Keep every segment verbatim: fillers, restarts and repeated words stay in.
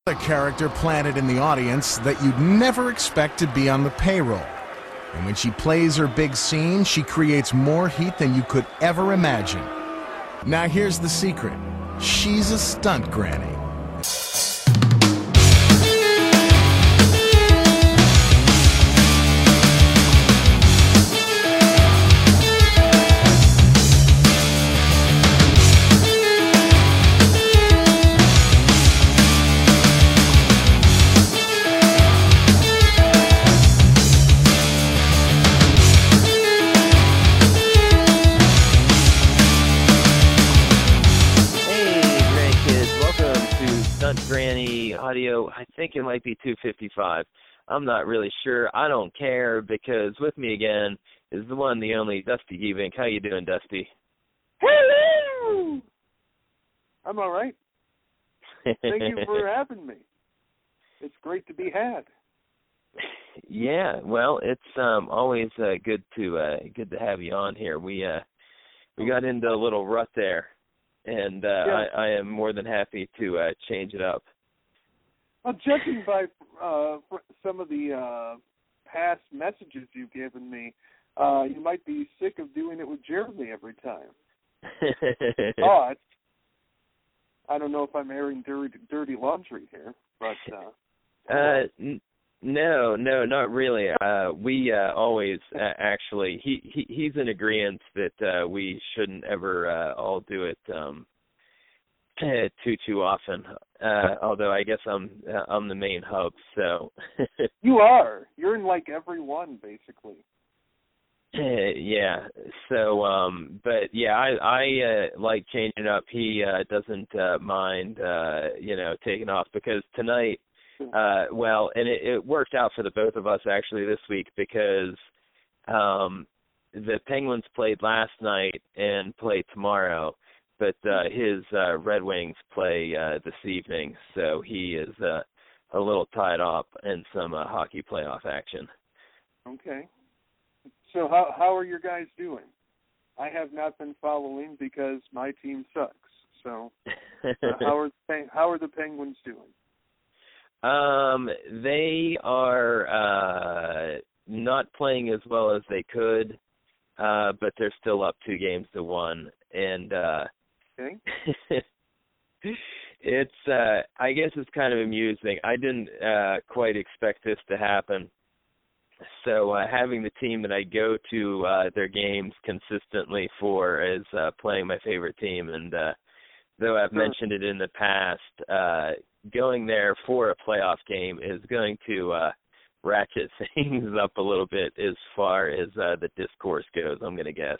A character planted in the audience that you'd never expect to be on the payroll. And when she plays her big scene, she creates more heat than you could ever imagine. Now here's the secret. She's a stunt granny. Granny audio, I think it might be two fifty-five. I'm not really sure. I don't care, because with me again is the one, the only, Dusty Evink. How you doing, Dusty? Hello! I'm all right. Thank you for having me. It's great to be had. Yeah, well, it's um, always uh, good to uh, good to have you on here. We uh, we got into a little rut there. And uh, yeah. I, I am more than happy to uh, change it up. Well, judging by uh, some of the uh, past messages you've given me, uh, you might be sick of doing it with Jeremy every time. But I don't know if I'm airing dirty, dirty laundry here. But uh, uh, n- no, no, not really. Uh, we uh, always uh, actually he, he he's in agreement that uh, we shouldn't ever uh, all do it um, too too often. Uh, although I guess I'm uh, I'm the main hub, so you are. You're in like every one basically. Yeah. So, um, but yeah, I I uh, like changing up. He uh, doesn't uh, mind, uh, you know, taking off, because tonight. Uh, well, and it, it worked out for the both of us actually this week, because um, the Penguins played last night and play tomorrow, but uh, his uh, Red Wings play uh, this evening, so he is uh, a little tied up in some uh, hockey playoff action. Okay. So how how are your guys doing? I have not been following because my team sucks. So uh, how are the, how are the Penguins doing? Um, they are uh, not playing as well as they could, uh, but they're still up two games to one. And uh, okay. it's, uh, I guess it's kind of amusing. I didn't uh, quite expect this to happen. So uh, having the team that I go to uh, their games consistently for is uh, playing my favorite team. And uh, though I've sure. mentioned it in the past, uh, going there for a playoff game is going to uh, ratchet things up a little bit as far as uh, the discourse goes, I'm going to guess.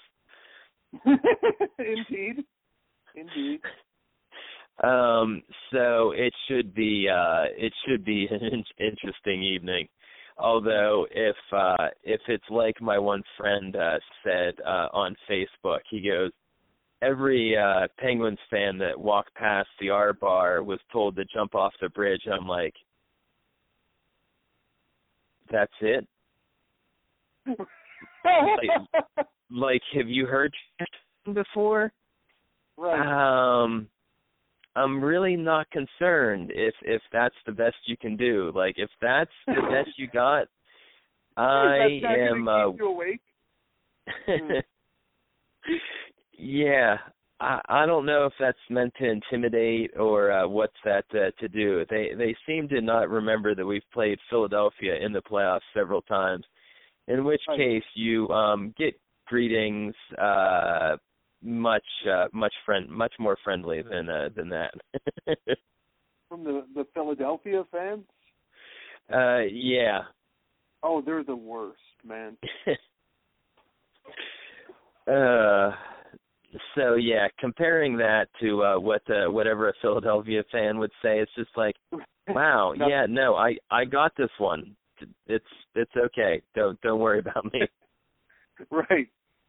Indeed. Indeed. Um, so it should be uh, it should be an interesting evening. Although if uh, if it's like my one friend uh, said uh, on Facebook, he goes, every uh, Penguins fan that walked past the R bar was told to jump off the bridge. I'm like, that's it? like, like, have you heard before? Right. Um, I'm really not concerned if if that's the best you can do. Like, if that's the best you got, I that's not am. Gonna uh, keep you awake. Yeah, I, I don't know if that's meant to intimidate or uh, what's that uh, to do. They they seem to not remember that we've played Philadelphia in the playoffs several times, in which right. case you um, get greetings uh, much uh, much friend much more friendly than uh, than that. From the, the Philadelphia fans? Uh, yeah. Oh, they're the worst, man. uh. So yeah, comparing that to uh, what uh, whatever a Philadelphia fan would say, it's just like, wow, yeah, no, I, I got this one. It's it's okay. Don't don't worry about me. Right.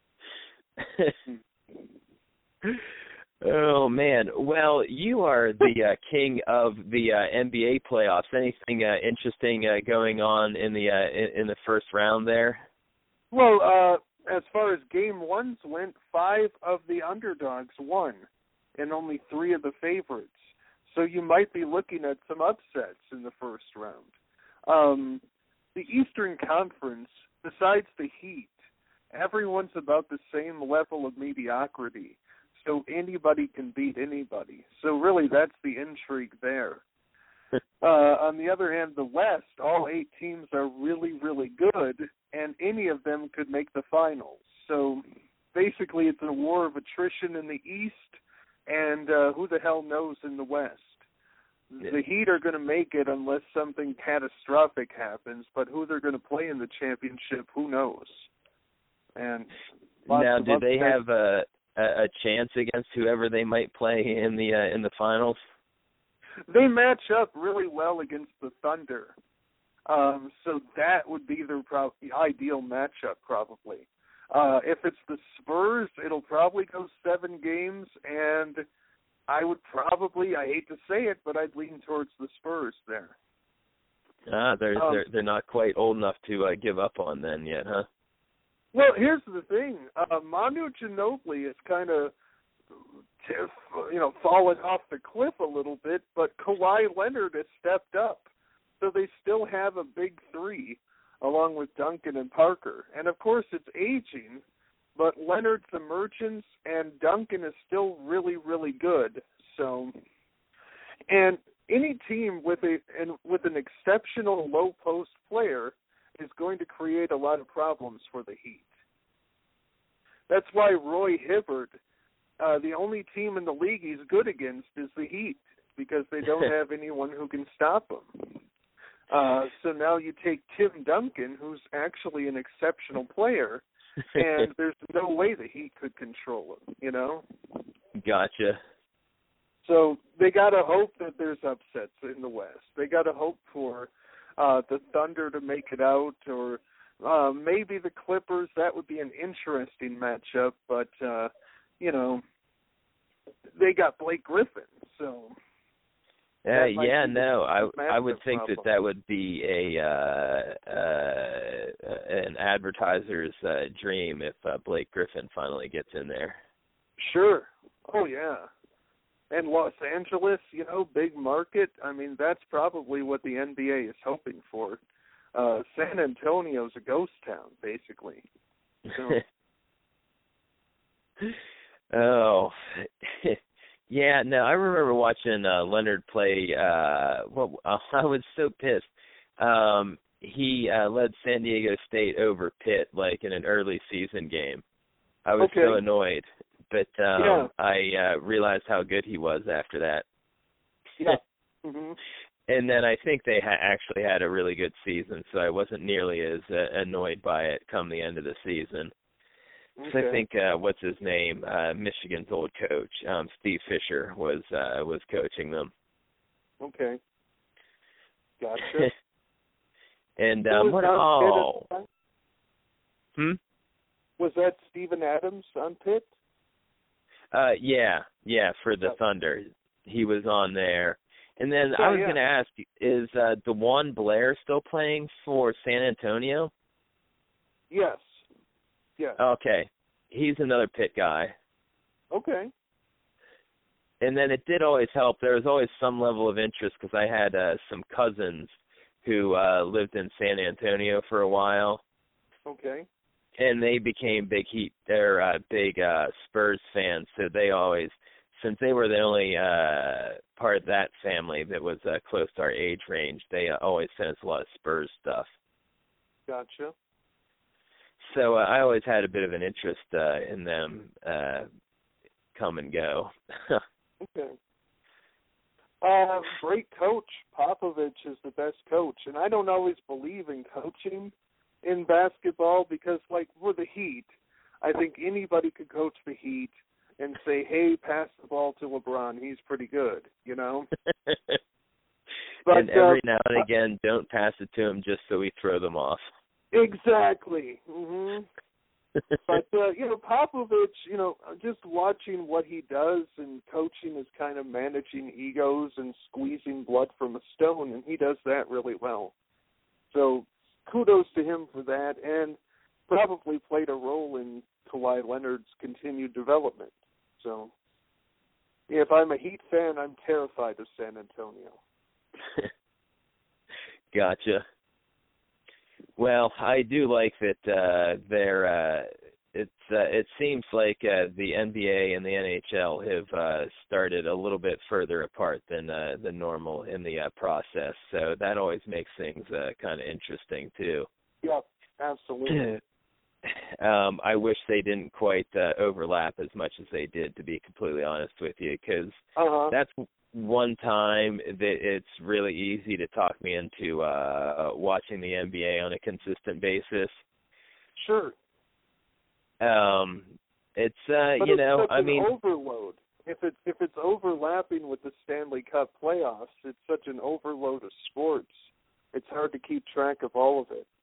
Oh man, well, you are the uh, king of the uh, N B A playoffs. Anything uh, interesting uh, going on in the uh, in, in the first round there? Well, uh. As far as game ones went, five of the underdogs won, and only three of the favorites. So you might be looking at some upsets in the first round. Um, the Eastern Conference, besides the Heat, everyone's about the same level of mediocrity. So anybody can beat anybody. So really that's the intrigue there. Uh, on the other hand, the West, all eight teams are really, really good, and any of them could make the finals. So basically it's a war of attrition in the East, and uh, who the hell knows in the West. The Heat are going to make it unless something catastrophic happens, but who they're going to play in the championship, who knows? And now, do they have a, a chance against whoever they might play in the uh, in the finals? They match up really well against the Thunder, um, so that would be their pro- ideal matchup probably. Uh, if it's the Spurs, it'll probably go seven games, and I would probably, I hate to say it, but I'd lean towards the Spurs there. Ah, they're um, they're they're not quite old enough to uh, give up on then yet, huh? Well, here's the thing: uh, Manu Ginobili is kind of, you know, fallen off the cliff a little bit, but Kawhi Leonard has stepped up, so they still have a big three, along with Duncan and Parker. And of course, it's aging, but Leonard's emergence and Duncan is still really, really good. So, and any team with a and with an exceptional low post player is going to create a lot of problems for the Heat. That's why Roy Hibbert, uh, the only team in the league he's good against is the Heat, because they don't have anyone who can stop him. Uh, so now you take Tim Duncan, who's actually an exceptional player, and there's no way the Heat could control him, you know? Gotcha. So they got to hope that there's upsets in the West. They got to hope for uh, the Thunder to make it out, or uh, maybe the Clippers. That would be an interesting matchup, but, uh, you know, they got Blake Griffin, so... Uh, yeah, no, I I would think problem. that that would be a uh, uh, an advertiser's uh, dream if uh, Blake Griffin finally gets in there. Sure. Oh, yeah. And Los Angeles, you know, big market. I mean, that's probably what the N B A is hoping for. Uh, San Antonio's a ghost town, basically. So. Oh. Yeah, no, I remember watching uh, Leonard play. Uh, well, I was so pissed. Um, he uh, led San Diego State over Pitt, like in an early season game. I was okay. so annoyed, but um, yeah. I uh, realized how good he was after that. Yeah. Mm-hmm. And then I think they ha- actually had a really good season, so I wasn't nearly as uh, annoyed by it come the end of the season. Okay. So I think uh, what's his name, uh, Michigan's old coach, um, Steve Fisher, was uh, was coaching them. Okay. Gotcha. and um, what? Oh, hmm. Was that Steven Adams on Pitt? Uh, yeah, yeah, for the oh. Thunder, he was on there. And then yeah, I was yeah. going to ask, is uh, DeJuan Blair still playing for San Antonio? Yes. Yeah. Okay. He's another Pitt guy. Okay. And then it did always help. There was always some level of interest because I had uh, some cousins who uh, lived in San Antonio for a while. Okay. And they became big Heat. They're uh, big uh, Spurs fans, so they always, since they were the only uh, part of that family that was uh, close to our age range, they uh, always sent us a lot of Spurs stuff. Gotcha. So uh, I always had a bit of an interest uh, in them uh, come and go. Okay. Uh, great coach. Popovich is the best coach. And I don't always believe in coaching in basketball because, like, for the Heat, I think anybody could coach the Heat and say, hey, pass the ball to LeBron. He's pretty good, you know? But, and every uh, now and again, don't pass it to him just so we throw them off. Exactly. Mm-hmm. But, uh, you know, Popovich, you know, just watching what he does and coaching is kind of managing egos and squeezing blood from a stone, and he does that really well. So kudos to him for that, and probably played a role in Kawhi Leonard's continued development. So, If I'm a Heat fan, I'm terrified of San Antonio. Gotcha. Well, I do like that uh, they're. Uh, it's. Uh, it seems like uh, the N B A and the N H L have uh, started a little bit further apart than uh, than normal in the uh, process. So that always makes things uh, kind of interesting too. Yep, absolutely. um, I wish they didn't quite uh, overlap as much as they did, to be completely honest with you, because uh-huh. that's one time that it's really easy to talk me into uh, watching the N B A on a consistent basis. Sure. Um, it's uh, but you it's know, such I an mean, overload. If it's if it's overlapping with the Stanley Cup playoffs, it's such an overload of sports. It's hard to keep track of all of it.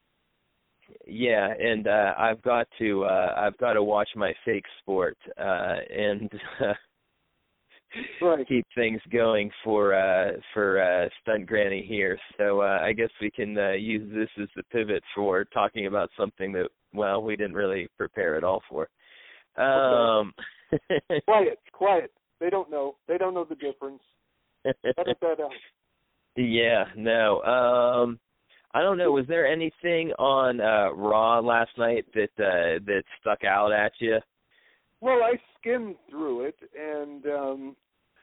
Yeah, and uh, I've got to uh, I've got to watch my fake sport uh, and uh, right. keep things going for uh, for uh, Stunt Granny here. So uh, I guess we can uh, use this as the pivot for talking about something that, well, we didn't really prepare at all for. Um, okay. Quiet, quiet. They don't know. They don't know the difference. Edit that out. Yeah, no. Um, I don't know. Was there anything on uh, Raw last night that uh, that stuck out at you? Well, I skimmed through it, and um,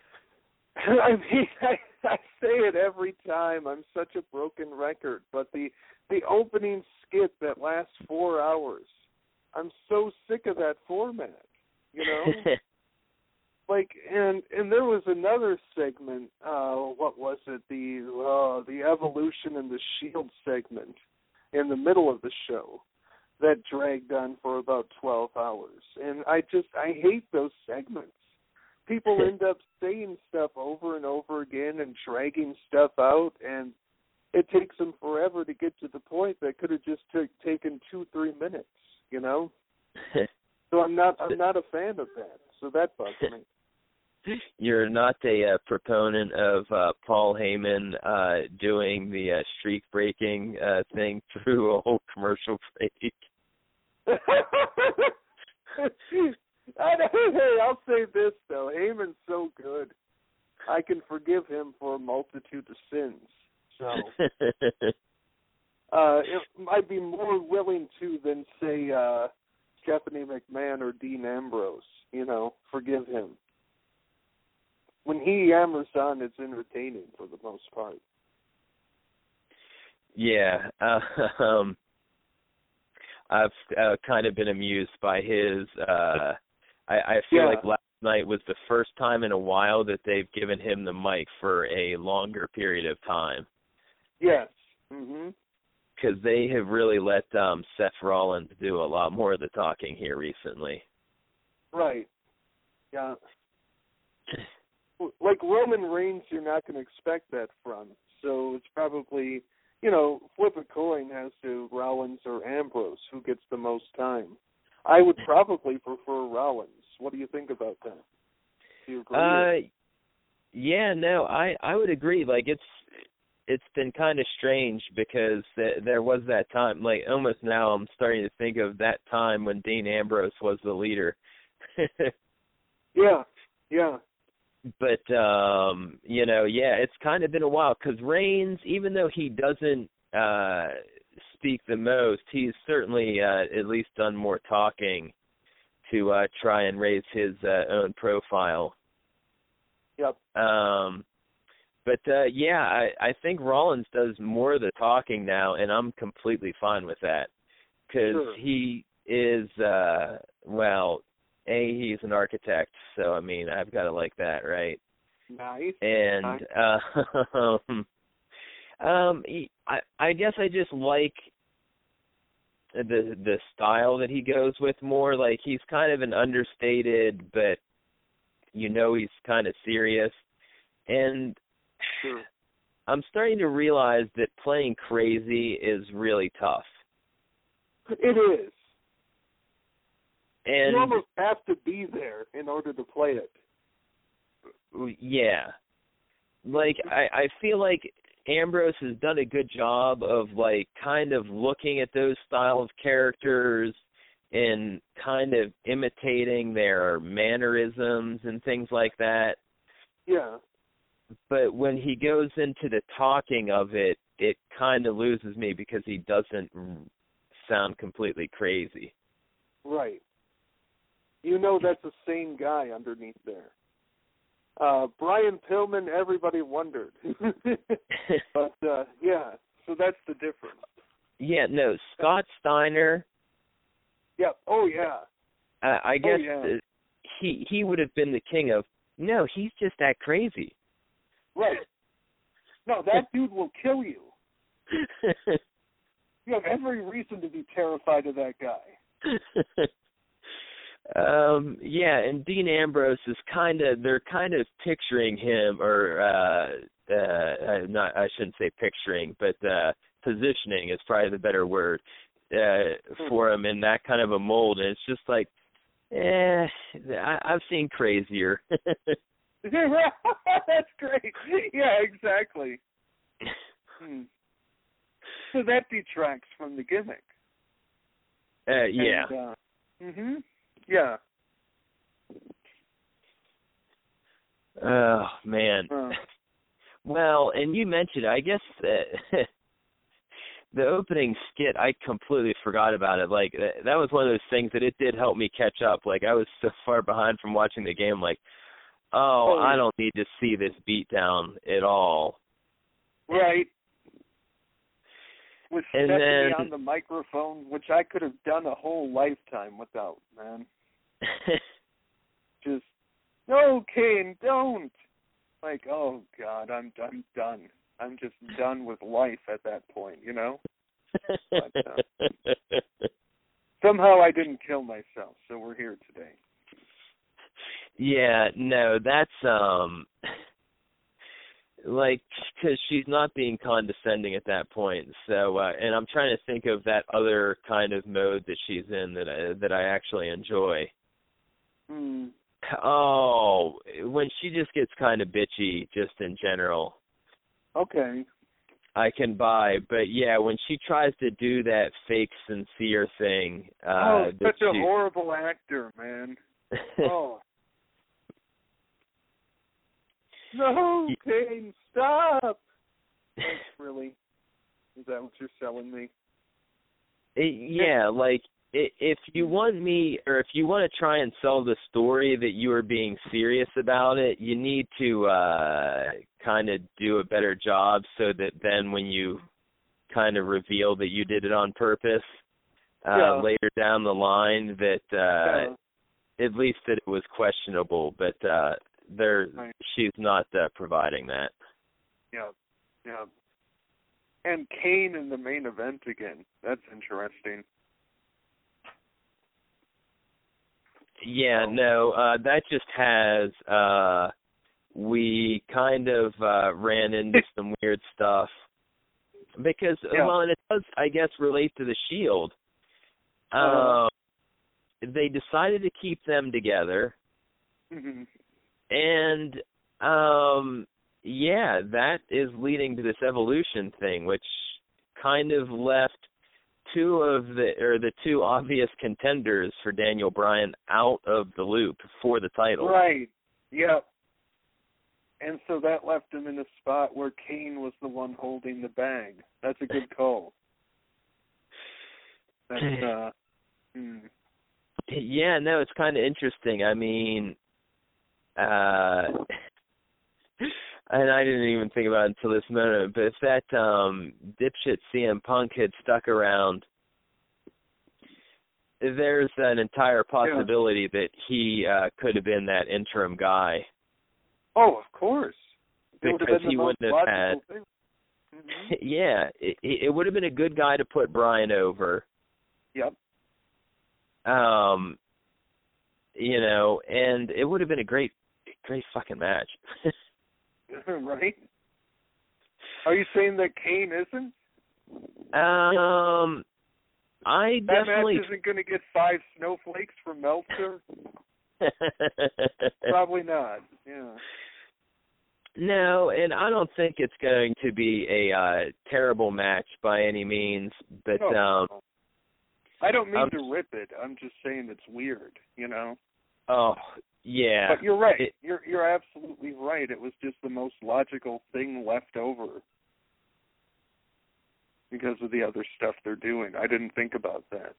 I mean, I, I say it every time. I'm such a broken record, but the the opening skit that lasts four hours, I'm so sick of that format. You know, like, and and there was another segment. Uh, what was it? The uh, the Evolution and the Shield segment in the middle of the show that dragged on for about twelve hours. And I just, I hate those segments. People end up saying stuff over and over again and dragging stuff out, and it takes them forever to get to the point that could have just t- taken two, three minutes, you know? So I'm not, I'm not a fan of that. So that bugs me. You're not a uh, proponent of uh, Paul Heyman uh, doing the uh, streak breaking uh, thing through a whole commercial break. I don't, hey, I'll say this though: Heyman's so good, I can forgive him for a multitude of sins. So, uh, it, I'd be more willing to than say uh, Stephanie McMahon or Dean Ambrose. You know, forgive him. When he hammers on, it's entertaining for the most part. Yeah, uh, um, I've uh, kind of been amused by his. Uh, I, I feel yeah. like last night was the first time in a while that they've given him the mic for a longer period of time. Yes. Mhm. Because they have really let um, Seth Rollins do a lot more of the talking here recently. Right. Yeah. Like Roman Reigns, you're not going to expect that from. So it's probably, you know, flip a coin as to Rollins or Ambrose, who gets the most time. I would probably prefer Rollins. What do you think about that? Do you agree? Uh, yeah, no, I, I would agree. Like, it's it's been kind of strange because th- there was that time, like, almost now I'm starting to think of that time when Dean Ambrose was the leader. yeah, yeah. But, um, you know, yeah, it's kind of been a while because Reigns, even though he doesn't uh, speak the most, he's certainly uh, at least done more talking to uh, try and raise his uh, own profile. Yep. Um, but, uh, yeah, I, I think Rollins does more of the talking now, and I'm completely fine with that because sure. he is, uh, well, A, he's an architect, so, I mean, I've got to like that, right? Nice. And, nice. Uh, um, um, I, I guess I just like the the style that he goes with more. Like, he's kind of an understated, but you know he's kind of serious. And sure. I'm starting to realize that playing crazy is really tough. It is. And you almost have to be there in order to play it. Yeah. Like, I, I feel like Ambrose has done a good job of, like, kind of looking at those style of characters in kind of imitating their mannerisms and things like that. Yeah. But when he goes into the talking of it, it kind of loses me because he doesn't sound completely crazy. Right. You know that's the same guy underneath there. Uh, Brian Pillman, everybody wondered. But, uh, yeah, so that's the difference. Yeah, no, Scott Steiner. Yeah, oh, yeah. Uh, I guess oh, yeah. uh, he he would have been the king of, no, he's just that crazy. Right. No, that dude will kill you. You have every reason to be terrified of that guy. um, yeah, and Dean Ambrose is kind of, they're kind of picturing him, or uh, uh, not, I shouldn't say picturing, but uh, positioning is probably the better word uh, for him in that kind of a mold. And it's just like, eh, I, I've seen crazier. That's great. Yeah, exactly. Hmm. So that detracts from the gimmick. Uh, yeah. And, uh, mhm. Yeah. Oh man. Uh. Well, and you mentioned, I guess that the opening skit, I completely forgot about it. Like that was one of those things that it did help me catch up. Like I was so far behind from watching the game. Like, oh, oh I don't need to see this beatdown at all. Right. With And Stephanie then, on the microphone, which I could have done a whole lifetime without, man. Just, no, Kane, don't. Like, oh, God, I'm, I'm done. I'm just done with life at that point, you know? But, uh, somehow I didn't kill myself, so we're here today. Yeah, no, that's, um... like, because she's not being condescending at that point. So, uh, and I'm trying to think of that other kind of mode that she's in that I, that I actually enjoy. Hmm. Oh, when she just gets kind of bitchy, just in general. Okay. I can buy, but yeah, when she tries to do that fake sincere thing. Uh, oh, such she... a horrible actor, man. Oh. No, Kane, stop! Like, really? Is that what you're selling me? It, yeah, like, it, if you want me, or if you want to try and sell the story that you are being serious about it, you need to uh, kind of do a better job so that then when you kind of reveal that you did it on purpose uh, yeah. later down the line, that uh, yeah. at least that it was questionable, but uh, there right. she's not uh, providing that. Yeah, yeah. And Kane in the main event again. That's interesting. Yeah, no, uh, that just has, uh, we kind of uh, ran into some weird stuff. Because, yeah. well, and it does, I guess, relate to the Shield. Uh, uh, they decided to keep them together. Mm-hmm. And, um, yeah, that is leading to this evolution thing, which kind of left two of the, or the two obvious contenders for Daniel Bryan out of the loop for the title. Right. Yep. And so that left him in a spot where Kane was the one holding the bag. That's a good call. That's, uh, hmm. Yeah, no, it's kind of interesting. I mean, uh, and I didn't even think about it until this moment, but if that um, dipshit C M Punk had stuck around, there's an entire possibility yeah. that he uh, could have been that interim guy. Oh, of course. It because he wouldn't have had. Mm-hmm. Yeah, it, it would have been a good guy to put Bryan over. Yep. Um, you know, and it would have been a great, great fucking match. Right? Are you saying that Kane isn't? Um, I that definitely... match isn't going to get five snowflakes from Meltzer? Probably not, yeah. No, and I don't think it's going to be a uh, terrible match by any means, but no. um, I don't mean um, to rip it. I'm just saying it's weird, you know. Oh, yeah. But you're right. It, you're you're absolutely right. It was just the most logical thing left over because of the other stuff they're doing. I didn't think about that.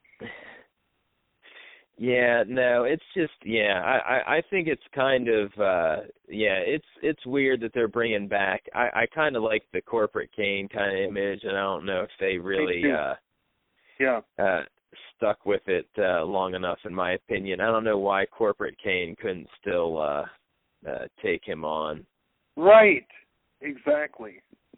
Yeah, no, it's just, yeah, I, I, I think it's kind of, uh, yeah, it's it's weird that they're bringing back, I, I kind of like the Corporate Kane kind of image, and I don't know if they really uh, yeah. uh, stuck with it uh, long enough, in my opinion. I don't know why Corporate Kane couldn't still uh, uh, take him on. Right, exactly.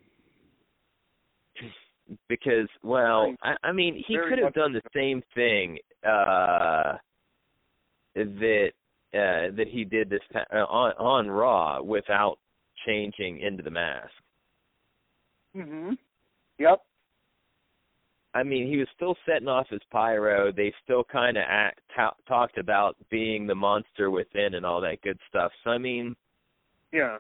Because, well, I, I mean, he Very could have much done the same thing uh, that uh, that he did this uh, on on Raw without changing into the mask. Mhm. Yep. I mean, he was still setting off his pyro. They still kind of ta- talked about being the monster within and all that good stuff. So I mean, yeah,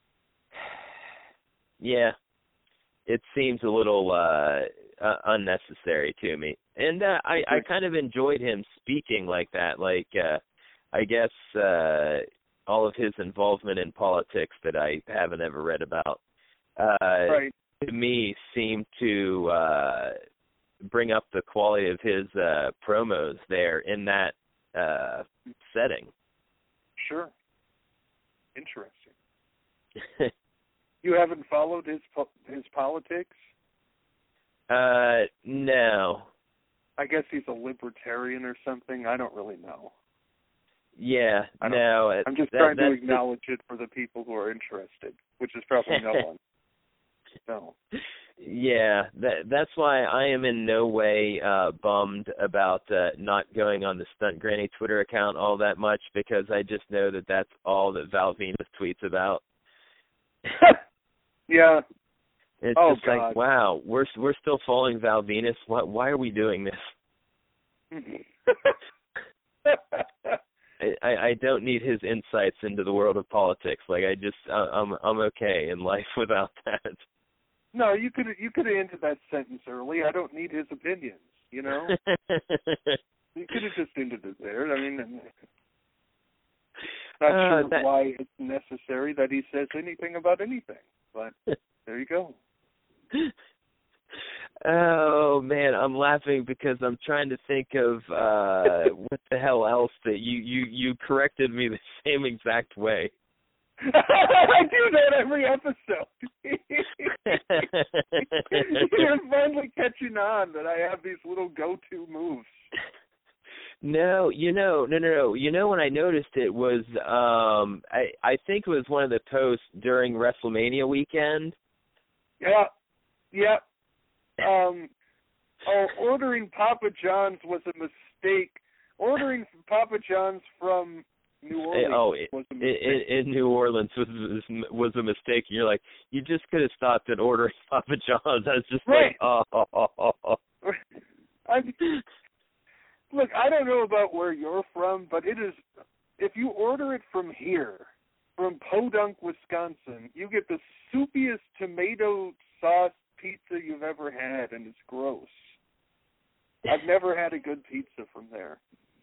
yeah. It seems a little uh, uh, unnecessary to me. And uh, I, I kind of enjoyed him speaking like that. Like, uh, I guess uh, all of his involvement in politics that I haven't ever read about, uh, right. to me, seemed to uh, bring up the quality of his uh, promos there in that uh, setting. Sure. Interesting. You haven't followed his his politics? Uh, no. I guess he's a libertarian or something. I don't really know. Yeah, I don't, no. I'm just that, trying to that's acknowledge the... it for the people who are interested, which is probably no one. No. Yeah, that that's why I am in no way uh, bummed about uh, not going on the Stunt Granny Twitter account all that much, because I just know that that's all that Val Venus tweets about. Yeah. It's oh, just God. like, wow, we're we're still following Val Venus. Why, why are we doing this? I, I don't need his insights into the world of politics. Like, I just, I'm I'm okay in life without that. No, you could you could have ended that sentence early. I don't need his opinions. You know, you could have just ended it there. I mean, not uh, sure that... why it's necessary that he says anything about anything, but there you go. Oh man, I'm laughing because I'm trying to think of uh what the hell else that you you you corrected me the same exact way. I do that every episode. You're finally catching on that I have these little go-to moves. No, you know, no, no, no. You know when I noticed it was, um, I I think it was one of the posts during WrestleMania weekend. Yeah, yeah. Um, oh, ordering Papa John's was a mistake. Ordering Papa John's from New Orleans oh, was a mistake. In, in New Orleans was was a mistake. You're like, you just could have stopped at ordering Papa John's. I was just right. like, oh. oh, oh, oh. I, look, I don't know about where you're from, but it is. If you order it from here, from Podunk, Wisconsin, you get the soupiest tomato sauce pizza you've ever had, and it's gross. I've never had a good pizza from there.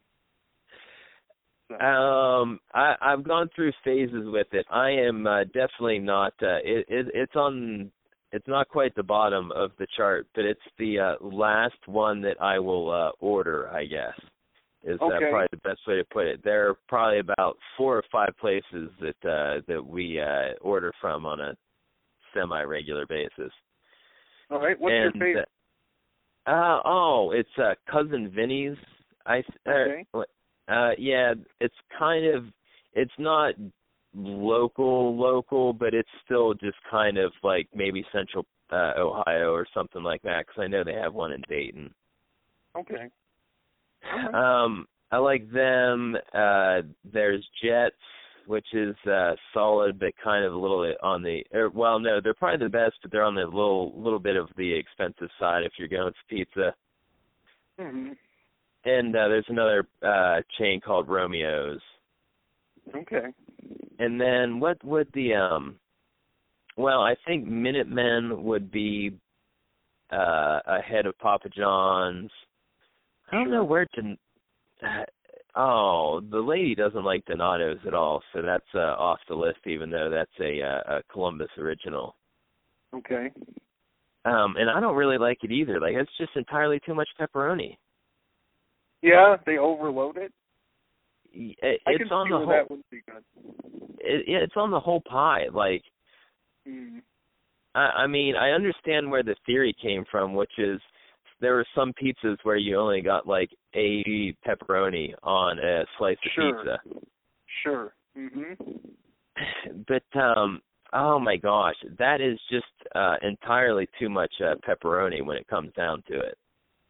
So. Um, I, I've gone through phases with it. I am uh, definitely not. Uh, it, it, it's on. It's not quite the bottom of the chart, but it's the uh, last one that I will uh, order, I guess, is okay. uh, probably the best way to put it. There are probably about four or five places that uh, that we uh, order from on a semi-regular basis. All right, what's and, your favorite? Uh, oh, it's uh, Cousin Vinny's. I okay. Uh, uh, yeah, it's kind of. It's not local, local, but it's still just kind of like maybe Central uh, Ohio or something like that, because I know they have one in Dayton. Okay. Right. Um, I like them. Uh, there's Jets, which is uh, solid, but kind of a little bit on the. Or, well, no, they're probably the best, but they're on the little little bit of the expensive side if you're going for pizza. Mm-hmm. And uh, there's another uh, chain called Romeo's. Okay. And then what would the um? Well, I think Minutemen would be uh, ahead of Papa John's. I don't sure. know where to. Uh, oh, the lady doesn't like Donato's at all, so that's uh, off the list. Even though that's a, uh, a Columbus original. Okay. Um, and I don't really like it either. Like it's just entirely too much pepperoni. Yeah, they overload it. It, I it's can on see the where whole. that would be good. It, it's on the whole pie. Like, Mm. I, I mean, I understand where the theory came from, which is there were some pizzas where you only got like eighty pepperoni on a slice of Sure. pizza. Sure. Mhm. But um, oh my gosh, that is just uh, entirely too much uh, pepperoni when it comes down to it.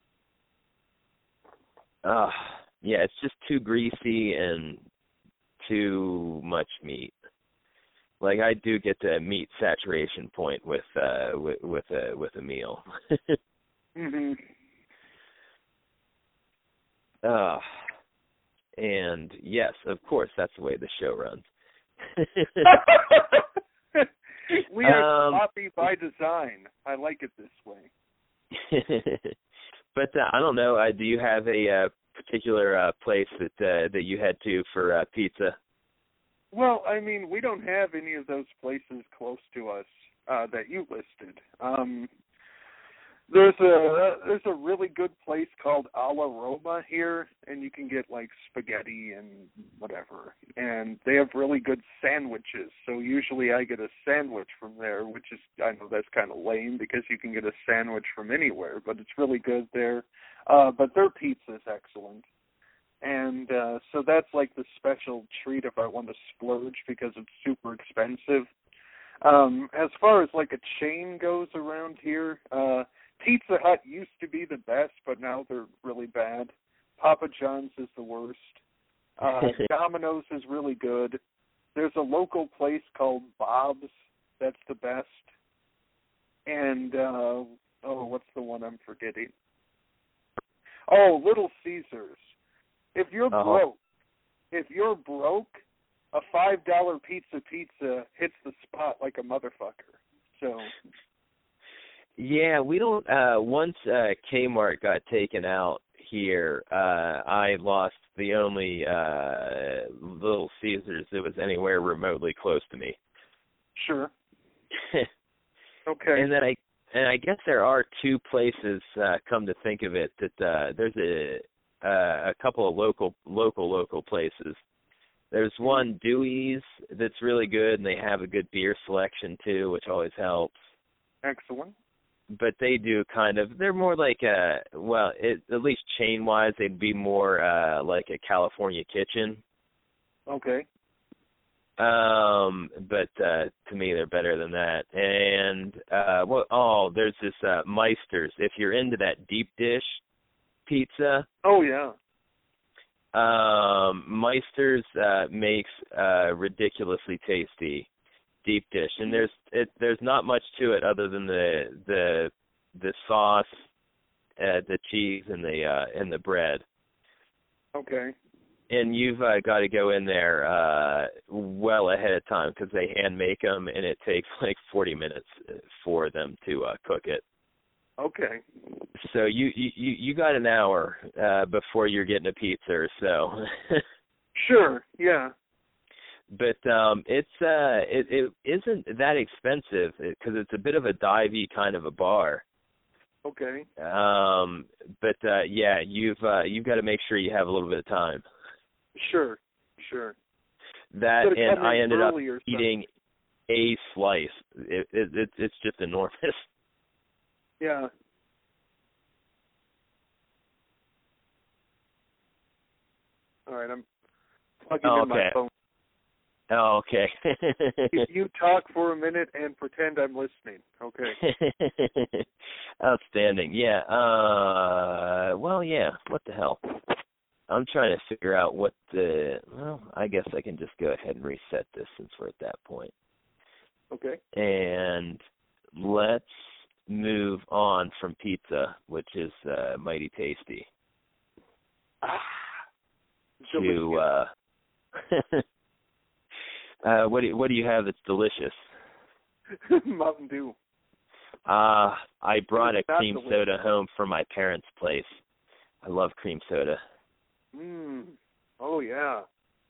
Uh, yeah, it's just too greasy and too much meat. Like I do get the meat saturation point with uh with with a with a meal. Mhm. uh and yes, of course that's the way the show runs. We are um, sloppy by design. I like it this way. But uh, I don't know. Uh, do you have a uh, particular uh, place that uh, that you head to for uh, pizza? Well, I mean, we don't have any of those places close to us uh, that you listed. Um, there's a there's a really good place called Alla Roma here, and you can get like spaghetti and whatever. And they have really good sandwiches. So usually I get a sandwich from there, which is, I know that's kind of lame because you can get a sandwich from anywhere, but it's really good there. Uh, but their pizza is excellent. And uh, so that's like the special treat if I want to splurge because it's super expensive. Um, as far as like a chain goes around here, uh, Pizza Hut used to be the best, but now they're really bad. Papa John's is the worst. Uh, Domino's is really good. There's a local place called Bob's that's the best. And, uh, oh, what's the one I'm forgetting? Oh, Little Caesars. If you're uh-huh. broke, if you're broke, a five dollar pizza pizza hits the spot like a motherfucker. So, yeah, we don't. Uh, once uh, Kmart got taken out here, uh, I lost the only uh, Little Caesars that was anywhere remotely close to me. Sure. Okay. And then I and I guess there are two places. Uh, come to think of it, that uh, there's a. Uh, a couple of local, local, local places. There's one, Dewey's, that's really good, and they have a good beer selection too, which always helps. Excellent. But they do kind of, they're more like a, well, it, at least chain-wise, they'd be more uh, like a California Kitchen. Okay. Um, but uh, to me, they're better than that. And, uh, well, oh, there's this uh, Meister's. If you're into that deep dish pizza. Oh, yeah. Um, Meister's uh, makes uh, ridiculously tasty deep dish, and there's it, there's not much to it other than the the the sauce, uh, the cheese, and the uh, and the bread. Okay. And you've uh, got to go in there uh, well ahead of time because they hand make them, and it takes like forty minutes for them to uh, cook it. Okay. So you you, you got an hour uh, before you're getting a pizza or so. Sure. Yeah. But um, it's uh, it, it isn't that expensive because it's a bit of a divey kind of a bar. Okay. Um, but uh, yeah, you've uh, you've got to make sure you have a little bit of time. Sure. Sure. That and I ended up eating something. a slice. It, it, it it's just enormous. Yeah. All right, I'm plugging oh, in okay. my phone. Oh, okay. you, you talk for a minute and pretend I'm listening. Okay. Outstanding. Yeah. Uh. Well, yeah. What the hell? I'm trying to figure out what the. Well, I guess I can just go ahead and reset this since we're at that point. Okay. And let's move on from pizza, which is uh, mighty tasty, ah, to uh, uh, what do what do you have that's delicious? Mountain Dew. Uh, I brought a cream delicious. soda home from my parents' place, I love cream soda. Mmm. Oh, yeah.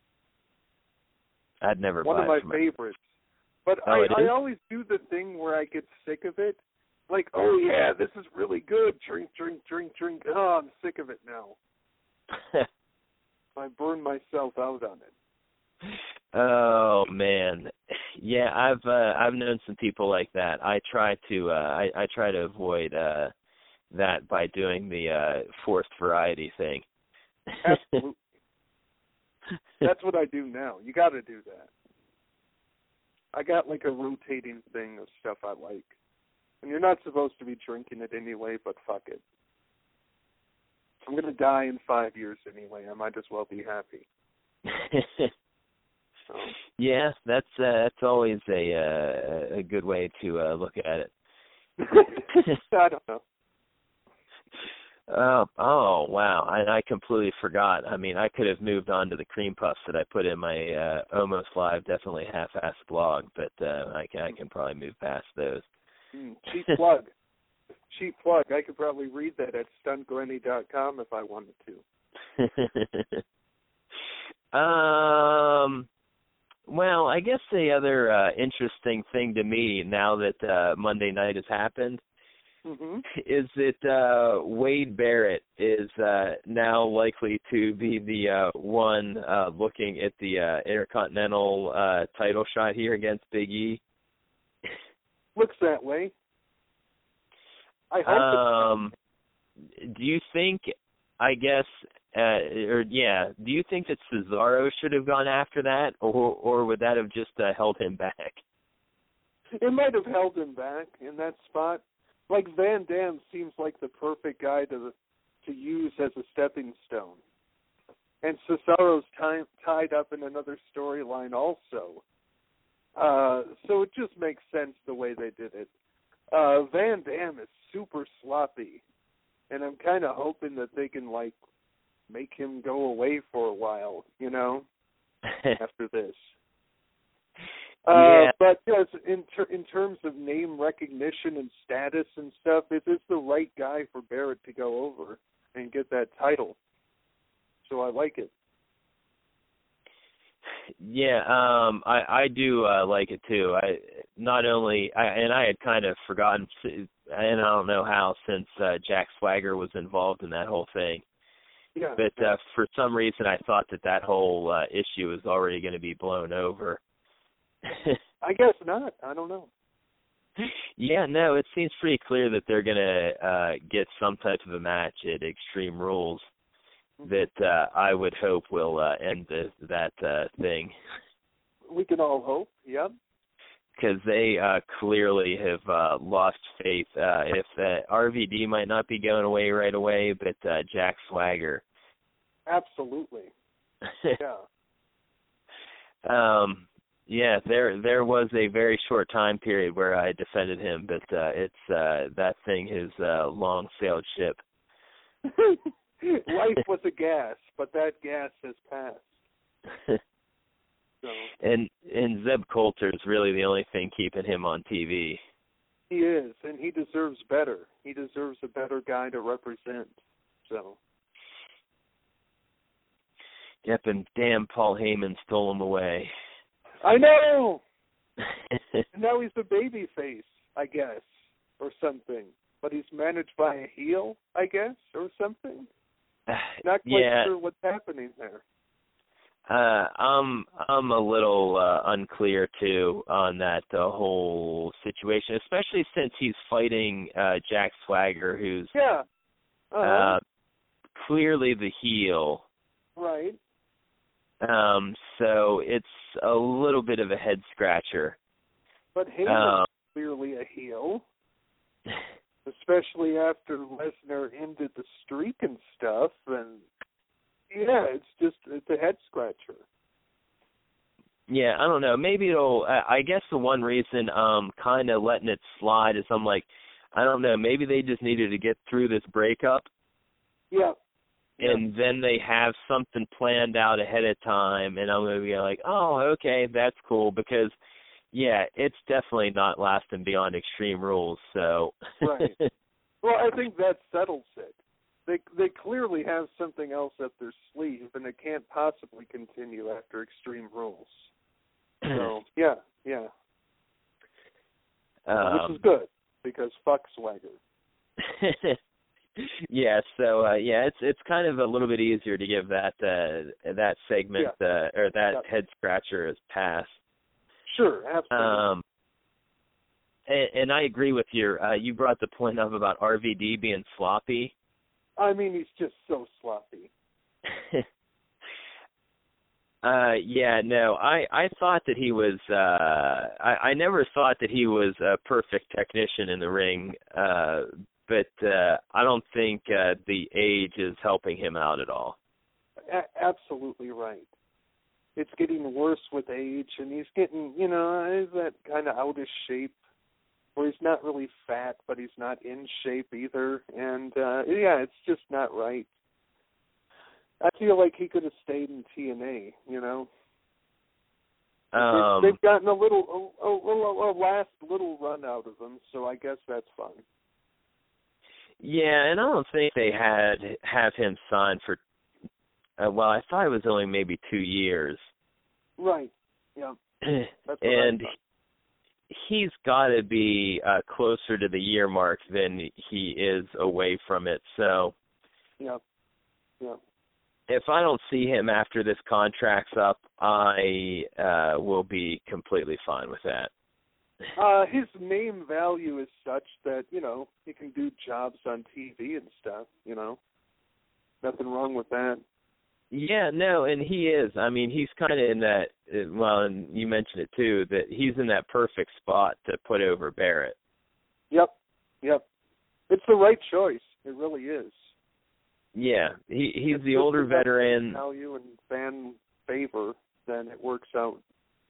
I'd never One buy of my it for favorites. But Oh, I, it is? I always do the thing where I get sick of it. Like, oh, yeah, this is really good. Drink, drink, drink, drink. Oh, I'm sick of it now. I burn myself out on it. Oh man, yeah, I've uh, I've known some people like that. I try to uh, I, I try to avoid uh, that by doing the uh, forced variety thing. Absolutely. That's what I do now. You got to do that. I got like a rotating thing of stuff I like. And you're not supposed to be drinking it anyway, but fuck it. I'm going to die in five years anyway. I might as well be happy. So. Yeah, that's uh, that's always a uh, a good way to uh, look at it. I don't know. Oh, oh, wow! I, I completely forgot. I mean, I could have moved on to the cream puffs that I put in my uh, almost live, definitely half-assed blog, but uh, I can I can probably move past those. Mm, cheap plug. Cheap plug. I could probably read that at stunt granny dot com if I wanted to. um. Well, I guess the other uh, interesting thing to me now that uh, Monday night has happened mm-hmm. is that uh, Wade Barrett is uh, now likely to be the uh, one uh, looking at the uh, Intercontinental uh, title shot here against Big E. Looks that way. I hope um, do you think, I guess, uh, or yeah, do you think that Cesaro should have gone after that, or or would that have just uh, held him back? It might have held him back in that spot. Like Van Dam seems like the perfect guy to to use as a stepping stone. And Cesaro's time, tied up in another storyline also. Uh, so it just makes sense the way they did it. Uh, Van Dam is super sloppy, and I'm kind of hoping that they can, like, make him go away for a while, you know, after this. Uh, yeah. But yes, in ter- in terms of name recognition and status and stuff, it is the right guy for Barrett to go over and get that title. So I like it. Yeah, um, I I do uh, like it too. I not only I and I had kind of forgotten, and I don't know how, since uh, Jack Swagger was involved in that whole thing. Yeah. But uh, for some reason, I thought that that whole uh, issue was already going to be blown over. I guess not. I don't know. Yeah, no, it seems pretty clear that they're going to uh, get some type of a match at Extreme Rules that uh, I would hope will uh, end the, that uh, thing. We can all hope, yep. Because they uh, clearly have uh, lost faith. Uh, if uh, R V D might not be going away right away, but uh, Jack Swagger. Absolutely. Yeah. um. Yeah, there there was a very short time period where I defended him, but uh, it's uh, that thing has uh, long sailed ship. Life was a gas, but that gas has passed. So. And and Zeb Coulter is really the only thing keeping him on T V. He is, and he deserves better. He deserves a better guy to represent. So. Yep, and damn, Paul Heyman stole him away. I know. And now he's a baby face, I guess, or something. But he's managed by a heel, I guess, or something. Not quite yeah. sure what's happening there. Uh, I'm I'm a little uh, unclear too on that uh, whole situation, especially since he's fighting uh, Jack Swagger, who's yeah uh-huh. uh, clearly the heel. Right. Um, so it's a little bit of a head scratcher. But Heyman's um, clearly a heel, especially after Lesnar ended the streak and stuff. And yeah, it's just it's a head scratcher. Yeah, I don't know. Maybe it'll. I guess the one reason I'm kind of letting it slide is I'm like, I don't know. Maybe they just needed to get through this breakup. Yeah. And yeah. then they have something planned out ahead of time, and I'm going to be like, oh, okay, that's cool, because, yeah, it's definitely not lasting beyond Extreme Rules, so. Right. Well, I think that settles it. They they clearly have something else up their sleeve, and it can't possibly continue after Extreme Rules. So, yeah, yeah. Um, Which is good, because fuck Swagger. yeah, so, uh, yeah, it's it's kind of a little bit easier to give that uh, that segment, yeah. uh, or that yeah. head-scratcher as pass. Sure, absolutely. Um, and, and I agree with you. Uh, you brought the point up about R V D being sloppy. I mean, he's just so sloppy. uh, yeah, no, I, I thought that he was, uh, I, I never thought that he was a perfect technician in the ring, uh, but uh, I don't think uh, the age is helping him out at all. A- absolutely right. It's getting worse with age, and he's getting, you know, he's that kind of out of shape, where he's not really fat, but he's not in shape either. And, uh, yeah, it's just not right. I feel like he could have stayed in T N A, you know. Um, they've, they've gotten a little, a, a, a, a last little run out of him, so I guess that's fine. Yeah, and I don't think they had have him signed for, uh, well, I thought it was only maybe two years. Right, yeah. That's what and I thought. He's got to be uh, closer to the year mark than he is away from it. So, yeah, yeah. If I don't see him after this contract's up, I uh, will be completely fine with that. Uh, his name value is such that, you know, he can do jobs on T V and stuff, you know. Nothing wrong with that. Yeah, no, and he is. I mean, he's kind of in that, well, and you mentioned it too, that he's in that perfect spot to put over Barrett. Yep, yep. It's the right choice. It really is. Yeah, he he's it's the older veteran. Value and fan favor, then it works out.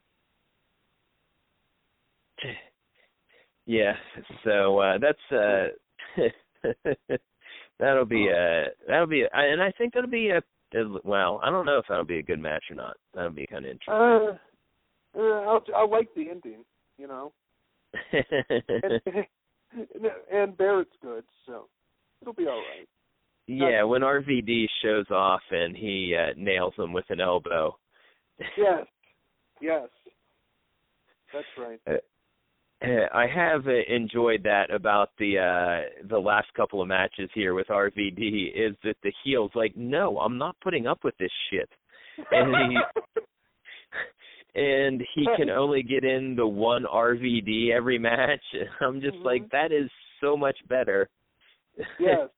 Yeah, so uh, that's uh, that'll be a that'll be a, and I think that'll be a well, I don't know if that'll be a good match or not. That'll be kind of interesting. Uh, uh, I'll, I'll like the ending, you know. and, and Barrett's good, so it'll be all right. Yeah, when R V D shows off and he uh, nails him with an elbow. Yes, yes, that's right. Uh, I have uh, enjoyed that about the uh, the last couple of matches here with R V D is that the heel's like, no, I'm not putting up with this shit, and he and he can only get in the one R V D every match. I'm just mm-hmm. like, that is so much better. Yes.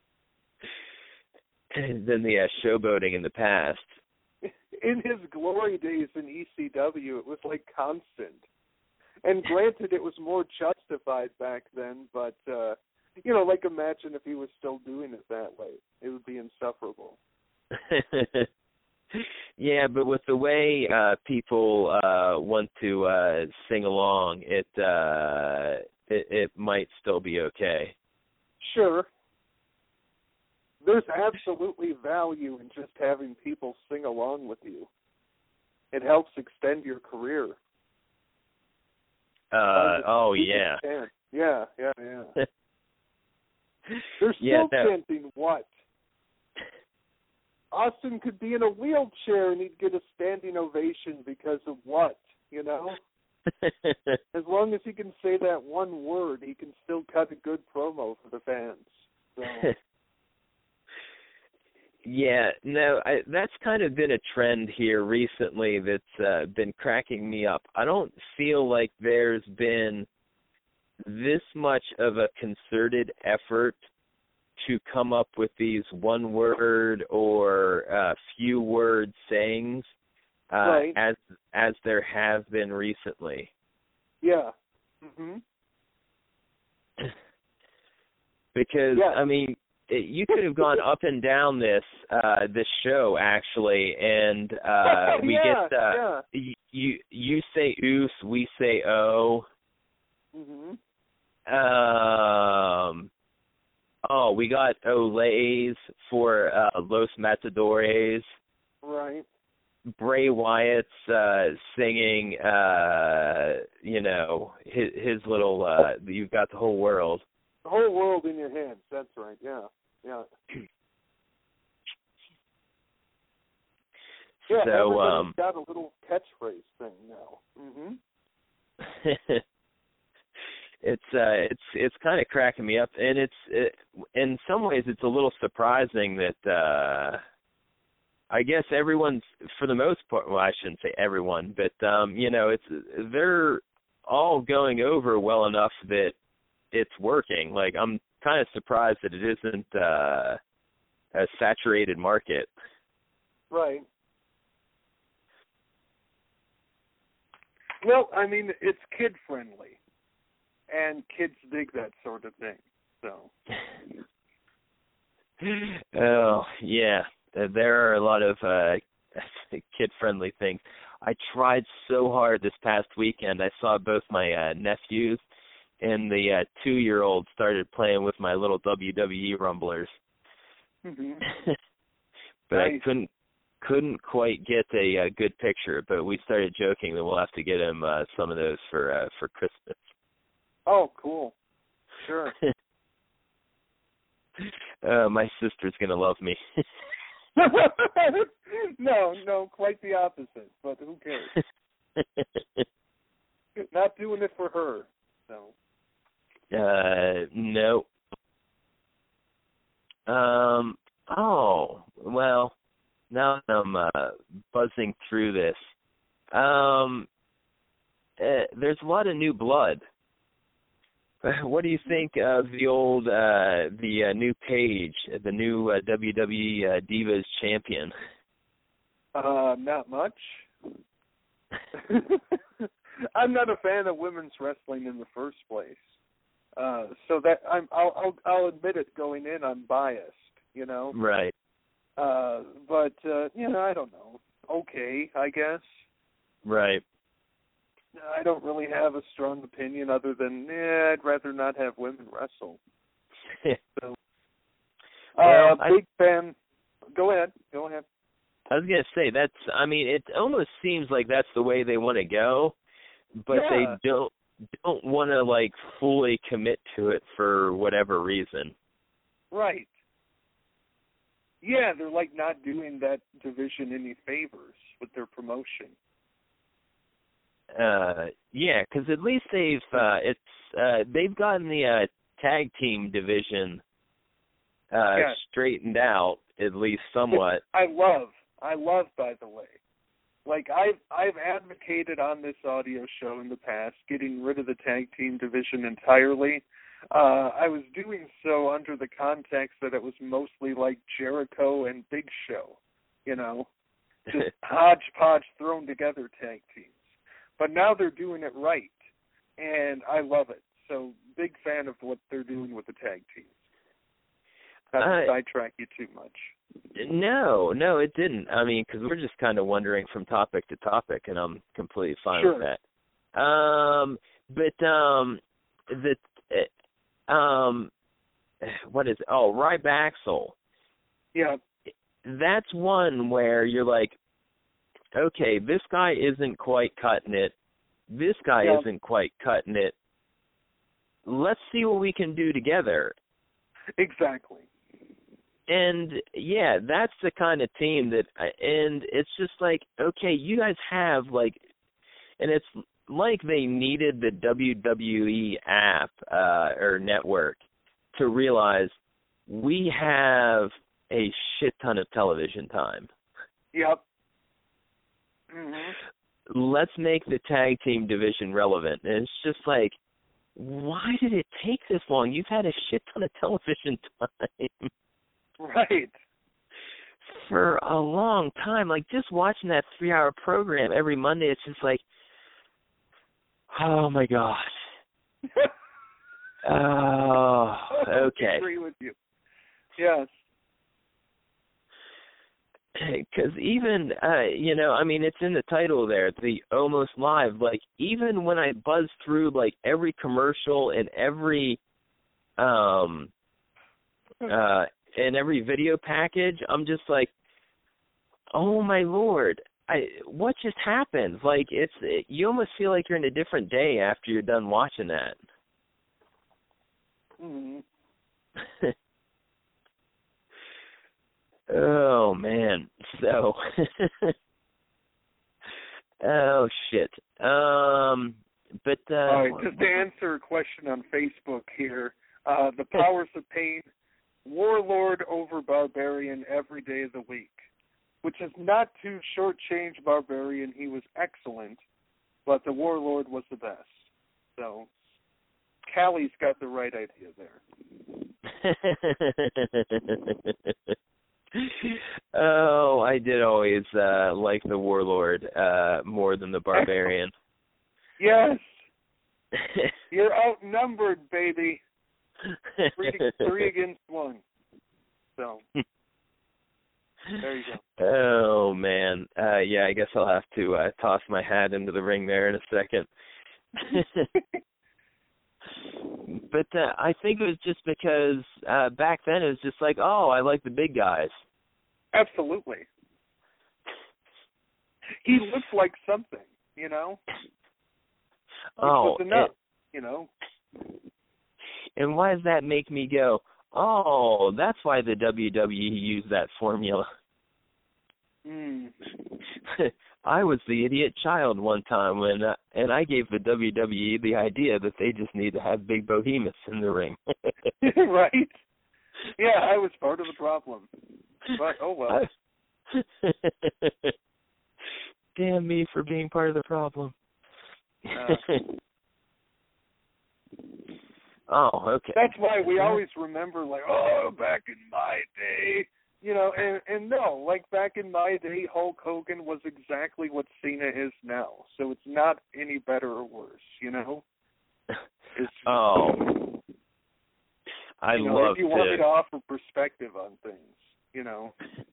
than the uh, showboating in the past. In his glory days in E C W, it was like constant. And granted, it was more justified back then, but, uh, you know, like imagine if he was still doing it that way. It would be insufferable. Yeah, but with the way uh, people uh, want to uh, sing along, it, uh, it it might still be okay. Sure. There's absolutely value in just having people sing along with you. It helps extend your career. Uh, oh, yeah. Yeah, yeah, yeah. They're still yeah, no. chanting what? Austin could be in a wheelchair and he'd get a standing ovation because of what, you know? As long as he can say that one word, he can still cut a good promo for the fans. So. Yeah, no, I, that's kind of been a trend here recently that's uh, been cracking me up. I don't feel like there's been this much of a concerted effort to come up with these one-word or uh, few-word sayings uh, right. as as there have been recently. Yeah. Mhm. Because yeah. I mean. You could have gone up and down this uh, this show actually, and uh, we yeah, get uh, yeah. y- you you say oos, we say oh. Mhm. Um. Oh, we got Olays for uh, Los Matadores. Right. Bray Wyatt's uh, singing, uh, you know, his, his little. Uh, You've got the whole world. The whole world in your hands. That's right. Yeah. Yeah. Yeah, so everybody's um, got a little catchphrase thing now. Mm-hmm. it's uh, it's it's kind of cracking me up, and it's it, in some ways it's a little surprising that uh, I guess everyone's, for the most part, well, I shouldn't say everyone, but um, you know, it's they're all going over well enough that it's working. Like, I'm kind of surprised that it isn't uh, a saturated market. Right. Well, I mean, it's kid-friendly, and kids dig that sort of thing, so. Oh, yeah. There are a lot of uh, kid-friendly things. I tried so hard this past weekend. I saw both my uh, nephews and the uh, two-year-old started playing with my little W W E rumblers. Mm-hmm. But Nice. I couldn't couldn't quite get a, a good picture. But we started joking that we'll have to get him uh, some of those for uh, for Christmas. Oh, cool. Sure. uh, my sister's gonna love me. no, no, quite the opposite. But who cares? Not doing it for her. So. Uh, no. Um. Oh, well. Now I'm uh, buzzing through this. Um. Uh, there's a lot of new blood. What do you think of the old, uh, the uh, new Paige, the new uh, W W E uh, Divas champion? Uh, not much. I'm not a fan of women's wrestling in the first place, uh, so that I'm. I'll, I'll, I'll admit it. Going in, I'm biased. You know. Right. Uh, but uh, you know, I don't know. Okay, I guess. Right. I don't really have a strong opinion other than, eh, I'd rather not have women wrestle. so, well, uh, big I, fan. Go ahead. Go ahead. I was going to say, that's, I mean, it almost seems like that's the way they want to go, but yeah. they don't don't want to, like, fully commit to it for whatever reason. Right. Yeah, they're, like, not doing that division any favors with their promotion. Uh, yeah, because at least they've uh, it's uh, they've gotten the uh, tag team division uh, yes. straightened out at least somewhat. I love, I love, by the way. Like I've I've advocated on this audio show in the past getting rid of the tag team division entirely. Uh, I was doing so under the context that it was mostly like Jericho and Big Show, you know, just hodgepodge thrown together tag teams. But now they're doing it right, and I love it. So, big fan of what they're doing with the tag teams. Not to uh, sidetrack you too much. No, no, it didn't. I mean, because we're just kind of wandering from topic to topic, and I'm completely fine sure. with that. Um, but um, the um, what is it? Oh, Rybaxel. Yeah. That's one where you're like, okay, this guy isn't quite cutting it. This guy yeah. isn't quite cutting it. Let's see what we can do together. Exactly. And, yeah, that's the kind of team that, and it's just like, okay, you guys have, like, and it's like they needed the W W E app uh, or network to realize we have a shit ton of television time. Yep. Mm-hmm. Let's make the tag team division relevant. And it's just like, why did it take this long? You've had a shit ton of television time. Right. For a long time. Like, just watching that three-hour program every Monday, it's just like, oh, my gosh. Oh, okay. I agree with you. Yes. Because even, uh, you know, I mean, it's in the title there, the Almost Live. Like, even when I buzz through, like, every commercial and every, um, uh, and every video package, I'm just like, oh, my Lord, I what just happened? Like, it's, it, you almost feel like you're in a different day after you're done watching that. Mm-hmm. Oh, man. So, Oh shit. Um, but uh, all right, just to answer a question on Facebook here, uh, the Powers of Pain, Warlord over Barbarian every day of the week, which is not to shortchange Barbarian. He was excellent, but the Warlord was the best. So Callie's got the right idea there. Oh, I did always uh, like the Warlord uh, more than the Barbarian. Yes. You're outnumbered, baby. Three, three against one. So there you go. Oh man, uh, yeah. I guess I'll have to uh, toss my hat into the ring there in a second. But uh, I think it was just because uh, back then it was just like, oh, I like the big guys. Absolutely. He looks like something, you know. Which oh, was enough, it, you know. And why does that make me go, oh, that's why the W W E used that formula? Mm. I was the idiot child one time when, uh, and I gave the W W E the idea that they just need to have big behemoths in the ring. Right? Yeah, I was part of the problem. But, oh well. Damn me for being part of the problem. Uh. Oh, okay. That's why we always remember, like, oh, back in my day. You know, and, and no, like back in my day, Hulk Hogan was exactly what Cena is now. So it's not any better or worse, you know? It's, oh. I you know, love if you to... want me to offer perspective on things, you know.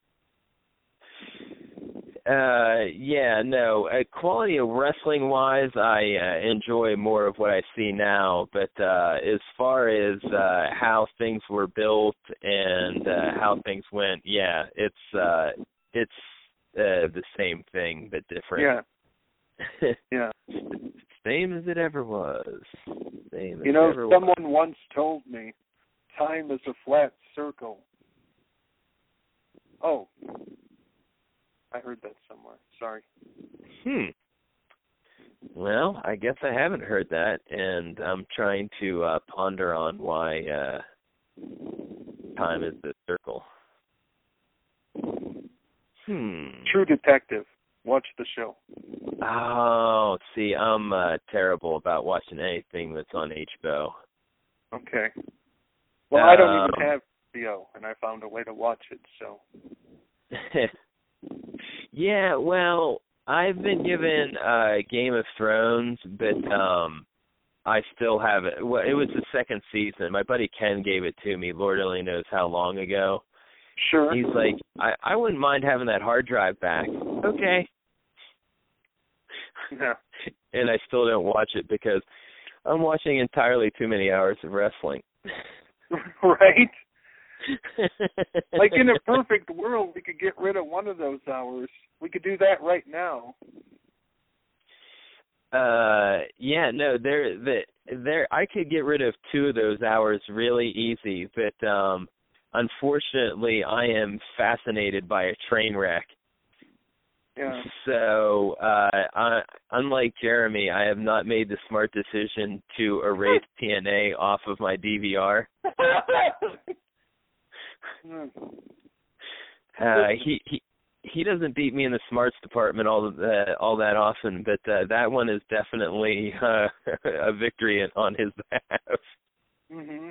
Uh, yeah, no. Uh, quality of wrestling wise, I uh, enjoy more of what I see now. But uh, as far as uh, how things were built and uh, how things went, yeah, it's uh, it's uh, the same thing but different. Yeah. Yeah. Same as it ever was. Same you know, as it ever someone was. once told me, time is a flat circle. Oh. I heard that somewhere. Sorry. Hmm. Well, I guess I haven't heard that, and I'm trying to uh, ponder on why uh, time is the circle. Hmm. True Detective. Watch the show. Oh, see, I'm uh, terrible about watching anything that's on H B O. Okay. Well, um, I don't even have H B O, and I found a way to watch it, so... Yeah, well, I've been given uh, Game of Thrones, but um, I still have it. Well, it was the second season. My buddy Ken gave it to me. Lord only knows how long ago. Sure. He's like, I, I wouldn't mind having that hard drive back. Okay. Yeah. And I still don't watch it because I'm watching entirely too many hours of wrestling. Right? Like in a perfect world, we could get rid of one of those hours. We could do that right now. Uh, yeah, no, there, the, there. I could get rid of two of those hours really easy, but um, unfortunately, I am fascinated by a train wreck. Yeah. So, uh, I, unlike Jeremy, I have not made the smart decision to erase T N A off of my D V R. Uh, he he he doesn't beat me in the smarts department all uh, all that often, but uh, that one is definitely uh, a victory on his behalf. Mhm.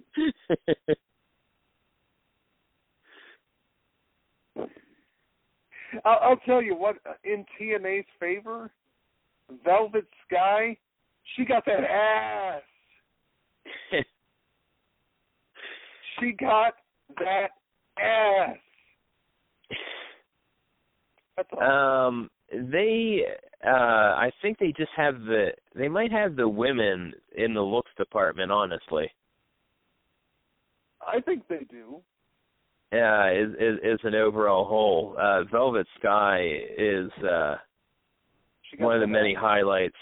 I'll, I'll tell you what. In T N A's favor, Velvet Sky, she got that ass. She got that ass. That's all. Um, they, uh, I think they just have the, they might have the women in the looks department, honestly. I think they do. Yeah, uh, is, is is an overall whole. Uh, Velvet Sky is uh, one of the many ass. highlights.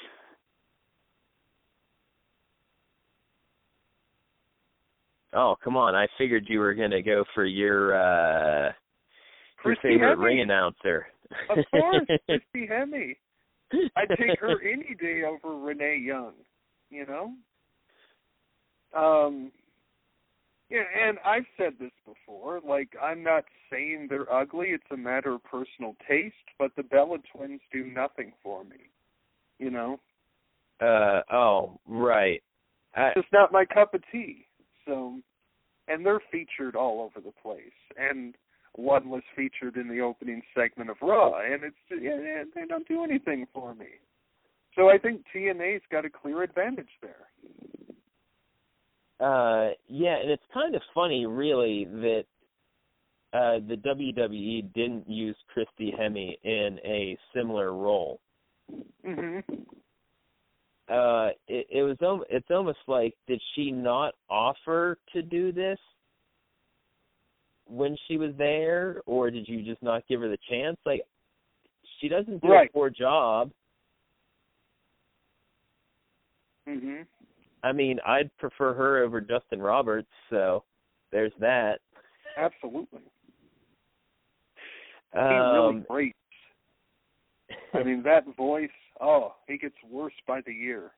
Oh, come on. I figured you were going to go for your uh, your favorite Hemme. ring announcer. Of course, Christy Hemme. I'd take her any day over Renee Young, you know? Um, yeah, and I've said this before, like, I'm not saying they're ugly, it's a matter of personal taste, but the Bella twins do nothing for me, you know? Uh, oh, right. I, It's just not my cup of tea, so, and they're featured all over the place, and one was featured in the opening segment of Raw, and it's, yeah, they don't do anything for me. So I think T N A's got a clear advantage there. Uh, yeah, and it's kind of funny, really, that uh, the W W E didn't use Christy Hemme in a similar role. Mm-hmm. Uh, it, it was it's almost like, did she not offer to do this when she was there, or did you just not give her the chance? Like, she doesn't do right. a poor job. Mm-hmm. I mean, I'd prefer her over Justin Roberts, so there's that. Absolutely. Um, he really breaks. I mean, that voice, oh, he gets worse by the year.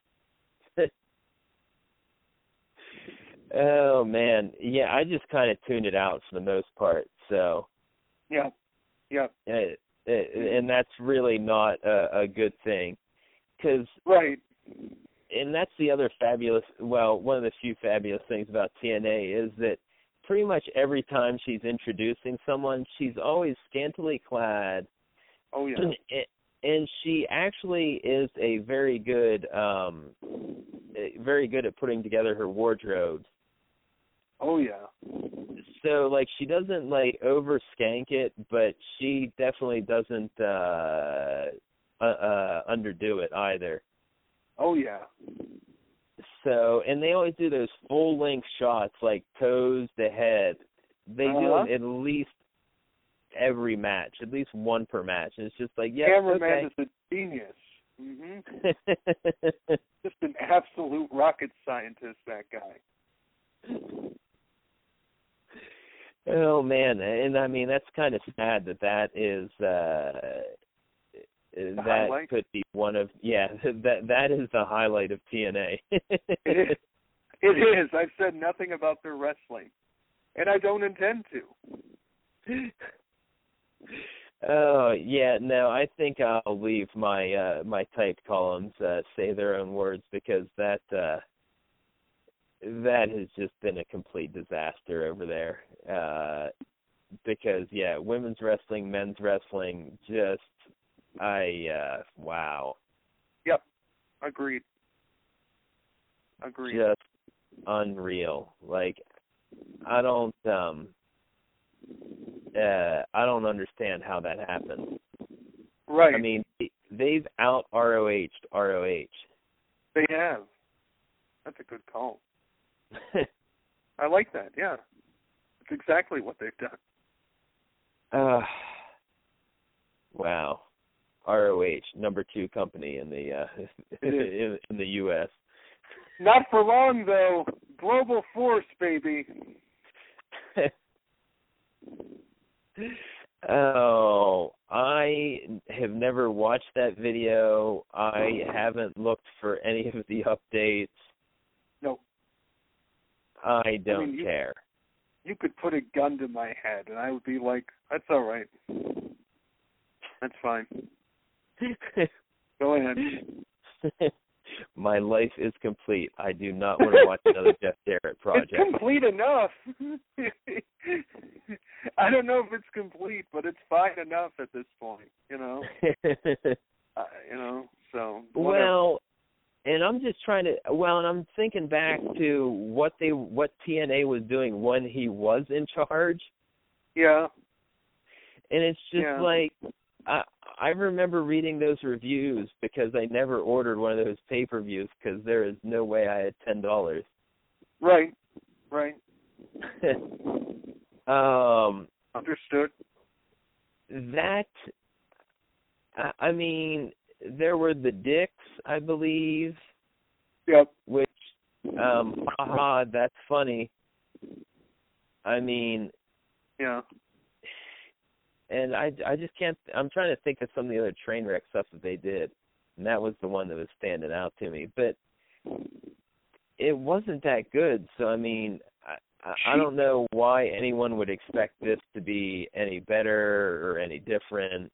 Oh, man. Yeah, I just kind of tuned it out for the most part, so. Yeah, yeah. It, it, and that's really not a, a good thing. Cause, right. And that's the other fabulous, well, one of the few fabulous things about T N A is that pretty much every time she's introducing someone, she's always scantily clad. Oh, yeah. And she actually is a very good, um, very good at putting together her wardrobe. Oh, yeah. So, like, she doesn't, like, over-skank it, but she definitely doesn't uh, uh, uh, underdo it either. Oh, yeah. So, and they always do those full-length shots, like toes to head. They uh-huh. do it at least every match, at least one per match. And it's just like, yeah, Cameraman okay. is a genius. Mm-hmm. Just an absolute rocket scientist, that guy. Oh, man. And, I mean, that's kind of sad that that is... Uh, The that highlight? could be one of, yeah, that that is the highlight of T N A. It is. It is. I've said nothing about their wrestling, and I don't intend to. Oh, yeah, no, I think I'll leave my uh, my typed columns uh, say their own words, because that uh, that has just been a complete disaster over there. Uh, because, yeah, women's wrestling, men's wrestling, just... I, uh, wow. Yep. Agreed. Agreed. Just unreal. Like, I don't, um, uh, I don't understand how that happened. Right. I mean, they've out R O H'd R O H. They have. That's a good call. I like that, yeah. That's exactly what they've done. Uh, wow. R O H, number two company in the uh, in, in the U S Not for long, though. Global force, baby. Oh, I have never watched that video. I haven't looked for any of the updates. No. I don't I mean, you, care. You could put a gun to my head, and I would be like, that's all right. That's fine. Go ahead. My life is complete. I do not want to watch another Jeff Jarrett project. It's complete enough. I don't know if it's complete, but it's fine enough at this point, you know? uh, you know, so. Whatever. Well, and I'm just trying to, well, and I'm thinking back to what they, what T N A was doing when he was in charge. Yeah. And it's just yeah. like, I I remember reading those reviews because I never ordered one of those pay-per-views because there is no way I had ten dollars. Right, right. um, Understood. That, I, I mean, there were the Dicks, I believe. Yep. Which, um, haha, that's funny. I mean. Yeah. And I, I just can't, I'm trying to think of some of the other train wreck stuff that they did. and that was the one that was standing out to me. But it wasn't that good, so I mean, I, I don't know why anyone would expect this to be any better or any different.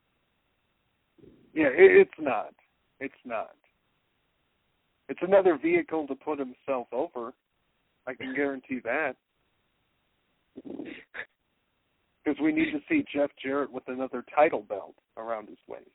Yeah, it, it's not. It's not. It's another vehicle to put himself over. I can guarantee that. Because we need to see Jeff Jarrett with another title belt around his waist.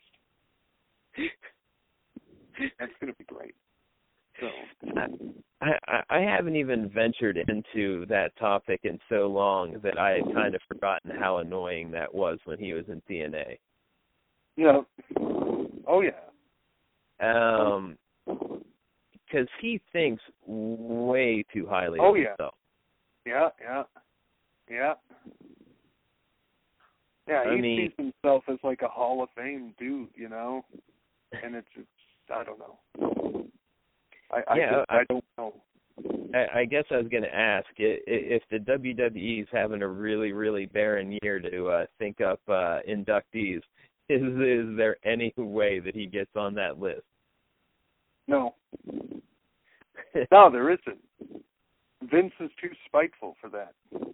That's going to be great. So I, I, I haven't even ventured into that topic in so long that I had kind of forgotten how annoying that was when he was in T N A. Yeah. Oh, yeah. Um, because he thinks way too highly oh, of yeah. himself. Yeah, yeah, yeah. Yeah, I he mean, sees himself as like a Hall of Fame dude, you know? And it's, it's I don't know. I, I, yeah, just, I, I don't know. I, I guess I was going to ask, if the W W E is having a really, really barren year to uh, think up uh, inductees, is, is there any way that he gets on that list? No. No, there isn't. Vince is too spiteful for that.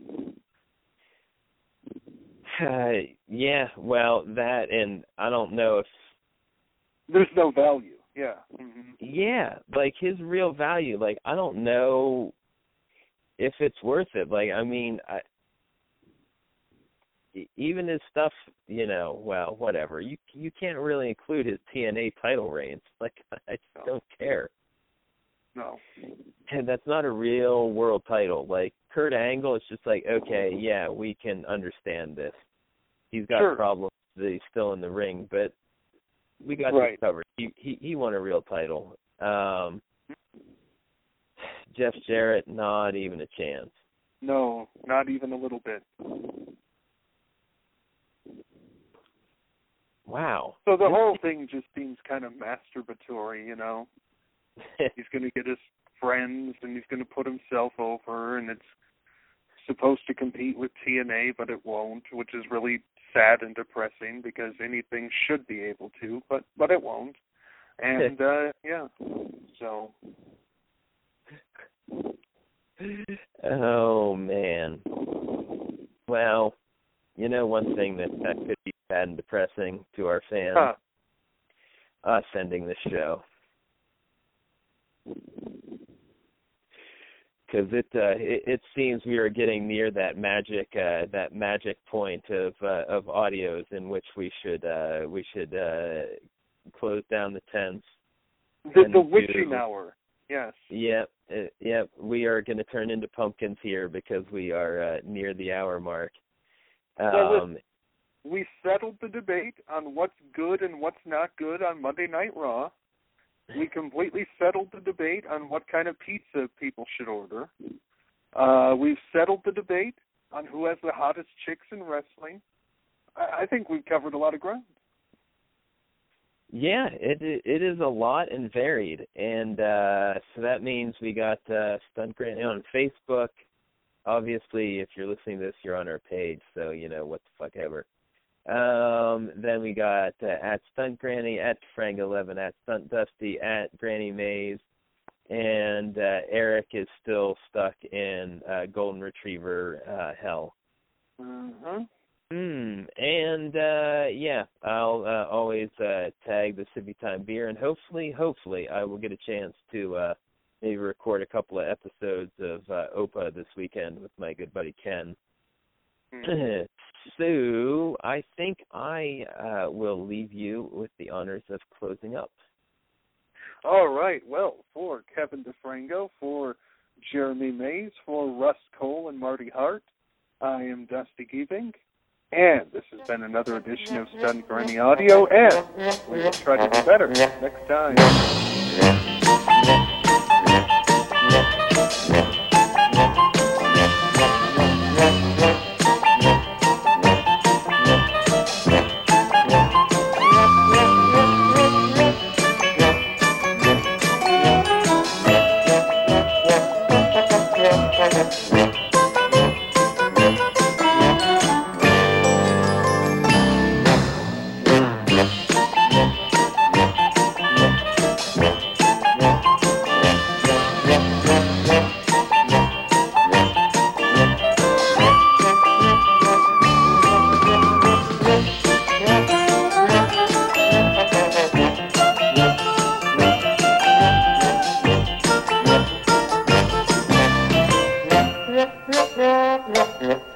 Uh, yeah, well, that, and I don't know if... There's no value, yeah. Mm-hmm. Yeah, like, his real value, like, I don't know if it's worth it. Like, I mean, I, even his stuff, you know, well, whatever. You you can't really include his T N A title reigns. Like, I just no. don't care. No. And that's not a real world title. Like, Kurt Angle, it's just like, okay, yeah, we can understand this. He's got sure. problems that he's still in the ring, but we got right. this covered. He, he he won a real title. Um, Jeff Jarrett, not even a chance. No, not even a little bit. Wow. So the whole thing just seems kind of masturbatory, you know. He's going to get his friends, and he's going to put himself over, and it's supposed to compete with T N A, but it won't, which is really sad and depressing because anything should be able to, but but it won't. And, uh, yeah, so. Oh, man. Well, you know one thing that, that could be sad and depressing to our fans? Huh. Us ending this show. Because it, uh, it it seems we are getting near that magic uh, that magic point of uh, of audios in which we should uh, we should uh, close down the tents. The, the witching do, hour. Yes. Yep. Uh, yep. We are going to turn into pumpkins here because we are uh, near the hour mark. Um, so we settled the debate on what's good and what's not good on Monday Night Raw. We completely settled the debate on what kind of pizza people should order. Uh, we've settled the debate on who has the hottest chicks in wrestling. I, I think we've covered a lot of ground. Yeah, it it is a lot and varied, and uh, so that means we got uh, Stunt Granny on Facebook. Obviously, if you're listening to this, you're on our page, so you know what the fuck ever. Um, then we got uh, at Stunt Granny, at Frank eleven, at Stunt Dusty, at Granny Mays, and uh, Eric is still stuck in uh, Golden Retriever uh, hell. Mm-hmm. Mm, and uh, yeah, I'll uh, always uh, tag the Sippy Time Beer, and hopefully, hopefully, I will get a chance to uh, maybe record a couple of episodes of uh, O P A this weekend with my good buddy Ken. Mm. So I think I uh, will leave you with the honors of closing up. All right. Well, for Kevin DeFrango, for Jeremy Mays, for Russ Cole and Marty Hart, I am Dusty Gieving. And this has been another edition of Stunt Granny Audio, and we will try to do better next time. Thank you.